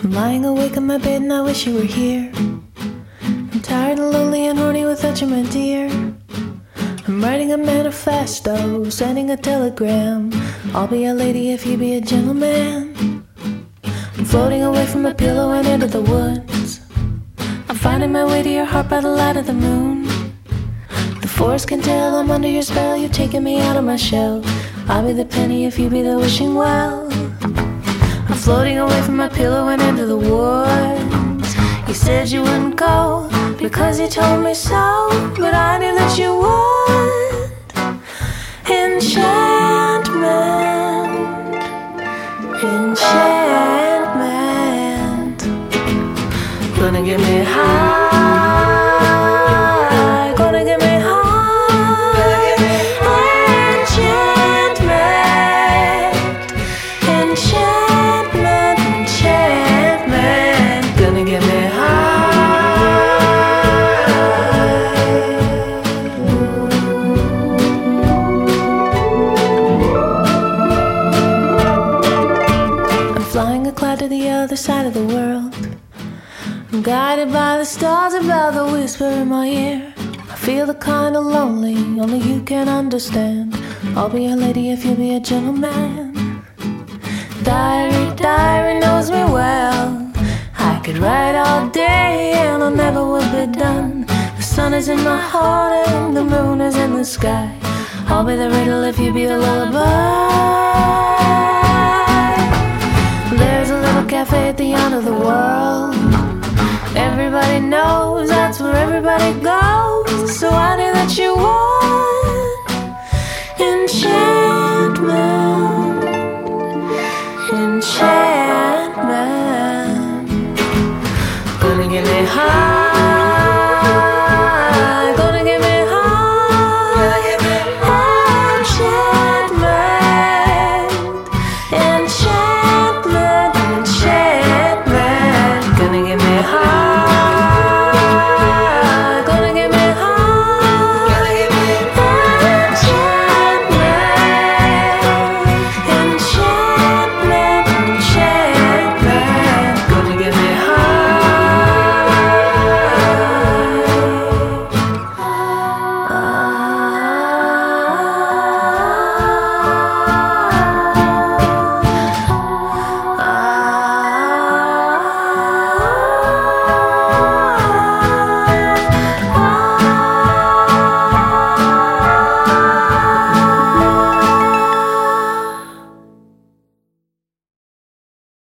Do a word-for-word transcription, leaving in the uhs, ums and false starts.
I'm lying awake in my bed and I wish you were here. I'm tired and lonely and horny without you, my dear. I'm writing a manifesto, sending a telegram. I'll be a lady if you be a gentleman. I'm floating away from my pillow and into the woods. I'm finding my way to your heart by the light of the moon. The forest can tell I'm under your spell. You've taken me out of my shell. I'll be the penny if you be the wishing well. I'm floating away from my pillow and into the woods. You said you wouldn't go because you told me so, but I knew that you would. Enchantment, enchantment, gonna get me high, gonna get me high. Enchantment, enchantment, enchantment, gonna get me high. I'm flying a cloud to the other side of the world. I'm guided by the stars above, the whisper in my ear. I feel the kind of lonely only you can understand. I'll be a lady if you be a gentleman. Diary, diary knows me well. I could write all day and I never would be done. The sun is in my heart and the moon is in the sky. I'll be the riddle if you be the lullaby. There's a little cafe at the end of the world. Everybody knows that's where everybody goes. So I knew that you would. Enchantment, enchantment, gonna get me high.